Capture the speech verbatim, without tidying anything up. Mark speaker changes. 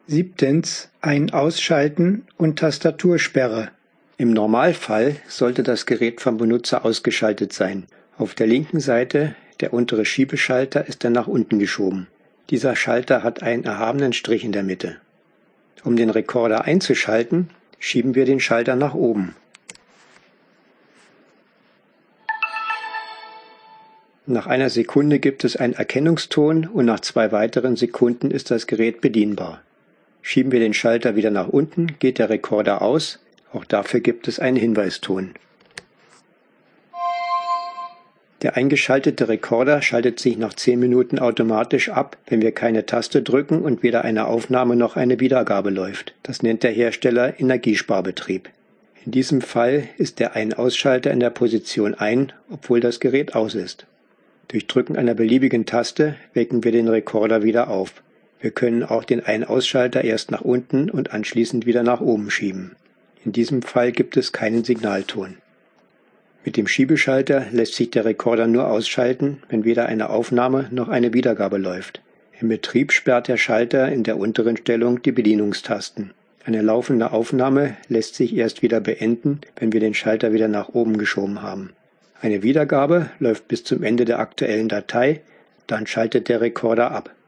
Speaker 1: Siebtens. Ein-Ausschalten und Tastatursperre. Im Normalfall sollte das Gerät vom Benutzer ausgeschaltet sein. Auf der linken Seite, der untere Schiebeschalter, ist er nach unten geschoben. Dieser Schalter hat einen erhabenen Strich in der Mitte. Um den Rekorder einzuschalten, schieben wir den Schalter nach oben. Nach einer Sekunde gibt es einen Erkennungston und nach zwei weiteren Sekunden ist das Gerät bedienbar. Schieben wir den Schalter wieder nach unten, geht der Rekorder aus. Auch dafür gibt es einen Hinweiston. Der eingeschaltete Rekorder schaltet sich nach zehn Minuten automatisch ab, wenn wir keine Taste drücken und weder eine Aufnahme noch eine Wiedergabe läuft. Das nennt der Hersteller Energiesparbetrieb. In diesem Fall ist der Ein-Ausschalter in der Position ein, obwohl das Gerät aus ist. Durch Drücken einer beliebigen Taste wecken wir den Rekorder wieder auf. Wir können auch den Ein-Ausschalter erst nach unten und anschließend wieder nach oben schieben. In diesem Fall gibt es keinen Signalton. Mit dem Schiebeschalter lässt sich der Rekorder nur ausschalten, wenn weder eine Aufnahme noch eine Wiedergabe läuft. Im Betrieb sperrt der Schalter in der unteren Stellung die Bedienungstasten. Eine laufende Aufnahme lässt sich erst wieder beenden, wenn wir den Schalter wieder nach oben geschoben haben. Eine Wiedergabe läuft bis zum Ende der aktuellen Datei, dann schaltet der Rekorder ab.